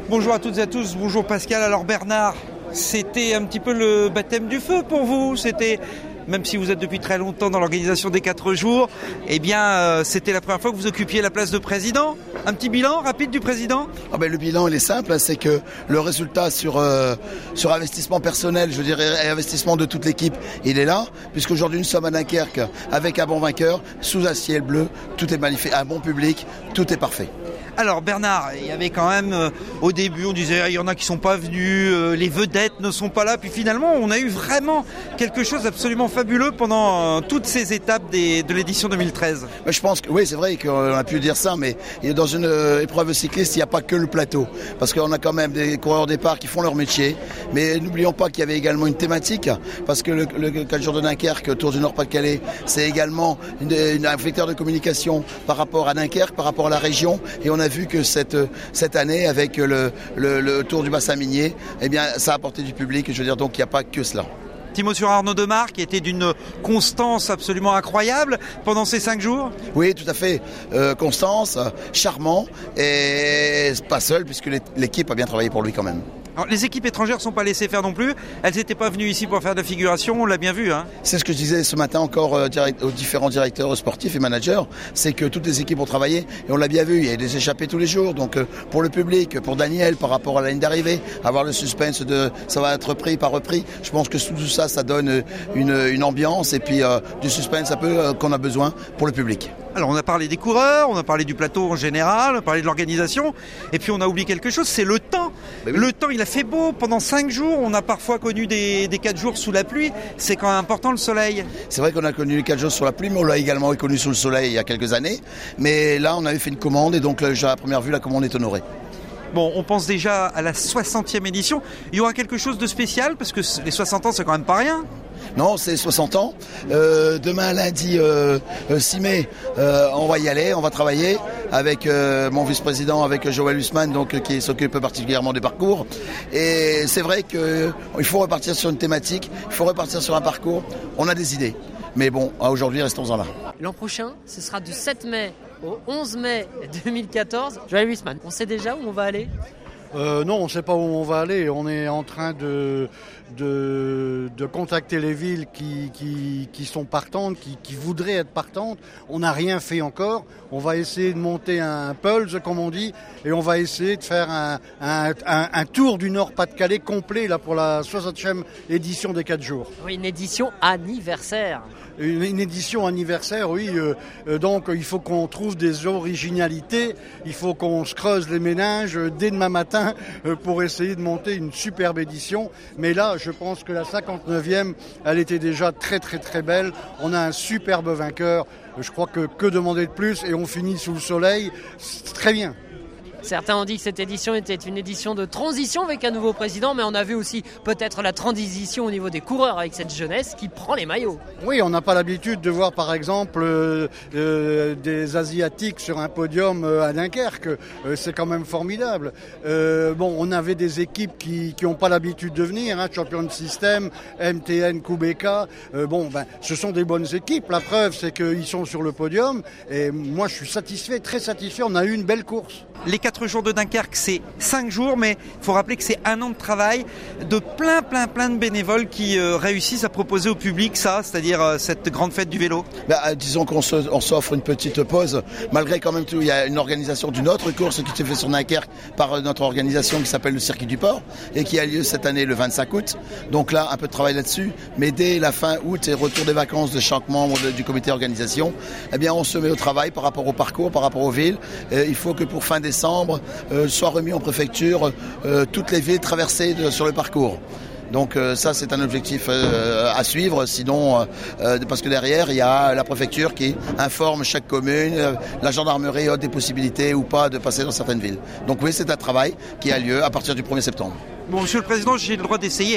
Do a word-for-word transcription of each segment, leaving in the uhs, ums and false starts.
Bonjour à toutes et à tous, bonjour Pascal. Alors Bernard, c'était un petit peu le baptême du feu pour vous. C'était, même si vous êtes depuis très longtemps dans l'organisation des quatre jours, eh bien euh, c'était la première fois que vous occupiez la place de président. Un petit bilan rapide du président ? Ah ben, le bilan il est simple, c'est que le résultat sur, euh, sur investissement personnel, je dirais, et investissement de toute l'équipe, il est là, puisqu'aujourd'hui nous sommes à Dunkerque avec un bon vainqueur, sous un ciel bleu, tout est magnifique, un bon public, tout est parfait. Alors Bernard, il y avait quand même, euh, au début on disait il y en a qui sont pas venus, euh, les vedettes ne sont pas là, puis finalement on a eu vraiment quelque chose d'absolument fabuleux pendant euh, toutes ces étapes des, de l'édition deux mille treize. Je pense que oui, c'est vrai qu'on a pu dire ça, mais dans une euh, épreuve cycliste, il n'y a pas que le plateau, parce qu'on a quand même des coureurs au départ qui font leur métier, mais n'oublions pas qu'il y avait également une thématique, parce que le, le quatre jours de Dunkerque, Tour du Nord-Pas-de-Calais, c'est également une, une, un vecteur de communication par rapport à Dunkerque, par rapport à la région, et on a vu que cette, cette année, avec le, le, le Tour du bassin minier, eh bien, ça a apporté du public. Je veux dire, donc il n'y a pas que cela. Petit mot sur Arnaud Demar, qui était d'une constance absolument incroyable pendant ces cinq jours. Oui, tout à fait. Euh, Constance, charmant, et pas seul, puisque l'équipe a bien travaillé pour lui quand même. Alors, les équipes étrangères ne sont pas laissées faire non plus. Elles n'étaient pas venues ici pour faire de la figuration, on l'a bien vu. Hein. C'est ce que je disais ce matin encore euh, direct, aux différents directeurs sportifs et managers, c'est que toutes les équipes ont travaillé et on l'a bien vu, il y a des échappées tous les jours. Donc euh, pour le public, pour Daniel, par rapport à la ligne d'arrivée, avoir le suspense de ça va être repris par repris, je pense que tout ça, ça donne une, une ambiance et puis euh, du suspense un peu euh, qu'on a besoin pour le public. Alors on a parlé des coureurs, on a parlé du plateau en général, on a parlé de l'organisation, et puis on a oublié quelque chose, c'est le temps. Ben oui. Le temps, il a fait beau pendant cinq jours, on a parfois connu des, des quatre jours sous la pluie, c'est quand même important le soleil. C'est vrai qu'on a connu les quatre jours sous la pluie, mais on l'a également connu sous le soleil il y a quelques années. Mais là, on avait fait une commande, et donc à première vue, la commande est honorée. Bon, on pense déjà à la soixantième édition. Il y aura quelque chose de spécial, parce que les soixante ans, c'est quand même pas rien. Non, c'est soixante ans. Euh, demain, lundi euh, six mai, euh, on va y aller, on va travailler avec euh, mon vice-président, avec Joël Hussmann, donc, qui s'occupe particulièrement du parcours. Et c'est vrai qu'il faut repartir sur une thématique, il faut repartir sur un parcours. On a des idées. Mais bon, aujourd'hui, restons-en là. L'an prochain, ce sera du sept mai au onze mai deux mille quatorze. Joël Hussmann, on sait déjà où on va aller ? Euh, non, on ne sait pas où on va aller. On est en train de, de, de contacter les villes qui, qui, qui sont partantes, qui, qui voudraient être partantes. On n'a rien fait encore. On va essayer de monter un pulse, comme on dit, et on va essayer de faire un, un, un, un tour du Nord-Pas-de-Calais complet là, pour la soixantième édition des quatre jours. Oui, une édition anniversaire. Une, une édition anniversaire, oui. Euh, euh, donc, il faut qu'on trouve des originalités. Il faut qu'on se creuse les méninges euh, dès demain matin euh, pour essayer de monter une superbe édition. Mais là, je pense que la cinquante-neuvième, elle était déjà très, très, très belle. On a un superbe vainqueur. Je crois que que demander de plus, et on finit sous le soleil. C'est très bien. Certains ont dit que cette édition était une édition de transition avec un nouveau président, mais on a vu aussi peut-être la transition au niveau des coureurs avec cette jeunesse qui prend les maillots. Oui, on n'a pas l'habitude de voir par exemple euh, euh, des Asiatiques sur un podium euh, à Dunkerque. Euh, c'est quand même formidable. Euh, bon, on avait des équipes qui qui n'ont pas l'habitude de venir, hein, Champion System, M T N, Kubeka. Euh, bon, ben, ce sont des bonnes équipes. La preuve, c'est qu'ils sont sur le podium. Et moi, je suis satisfait, très satisfait. On a eu une belle course. Les quatre jours de Dunkerque, c'est cinq jours, mais il faut rappeler que c'est un an de travail de plein, plein, plein de bénévoles qui euh, réussissent à proposer au public ça, c'est-à-dire euh, cette grande fête du vélo. Bah, disons qu'on se, on s'offre une petite pause, malgré quand même tout. Il y a une organisation d'une autre course qui s'est fait sur Dunkerque par notre organisation qui s'appelle le Circuit du Port et qui a lieu cette année le vingt-cinq août. Donc là, un peu de travail là-dessus, mais dès la fin août et retour des vacances de chaque membre de, du comité d'organisation, eh bien, on se met au travail par rapport au parcours, par rapport aux villes. Euh, il faut que pour fin décembre, euh, soit remis en préfecture euh, toutes les villes traversées de, sur le parcours. Donc euh, ça c'est un objectif euh, à suivre, sinon euh, parce que derrière il y a la préfecture qui informe chaque commune, euh, la gendarmerie a des possibilités ou pas de passer dans certaines villes. Donc oui, c'est un travail qui a lieu à partir du premier septembre. Bon, Monsieur le Président, j'ai le droit d'essayer, hein.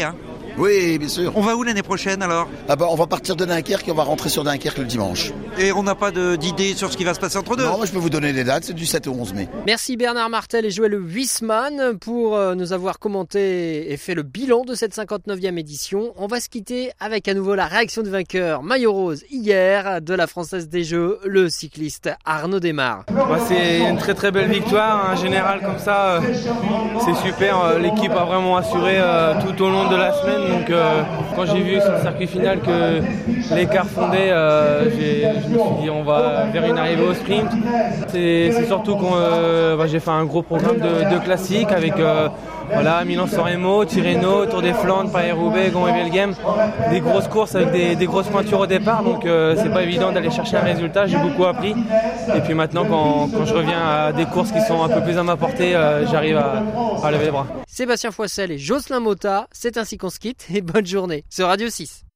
Oui, bien sûr. On va où l'année prochaine alors? Ah bah, on va partir de Dunkerque et on va rentrer sur Dunkerque le dimanche. Et on n'a pas de, d'idée sur ce qui va se passer entre deux? Non, moi je peux vous donner les dates, c'est du sept au onze mai. Merci Bernard Martel et Joël Huisman pour nous avoir commenté et fait le bilan de cette cinquante-neuvième édition. On va se quitter avec à nouveau la réaction du vainqueur maillot rose hier de la Française des Jeux, le cycliste Arnaud Desmar. Bah, c'est une très très belle victoire, un général comme ça, euh, c'est super. L'équipe a vraiment assuré euh, tout au long de la semaine. Donc euh, quand j'ai vu sur le circuit final que l'écart fondait, euh, j'ai, je me suis dit on va vers une arrivée au sprint. C'est, c'est surtout que euh, bah, j'ai fait un gros programme de, de classiques avec euh, voilà, Milan-San Remo, Tirreno, Tour des Flandres, Paris-Roubaix, Gand-Wevelgem, des grosses courses avec des, des grosses pointures au départ, donc euh, c'est pas évident d'aller chercher un résultat, j'ai beaucoup appris. Et puis maintenant quand, quand je reviens à des courses qui sont un peu plus à ma portée, euh, j'arrive à, à lever les bras. Sébastien Foissel et Jocelyn Motta, c'est ainsi qu'on se quitte et bonne journée sur Radio six.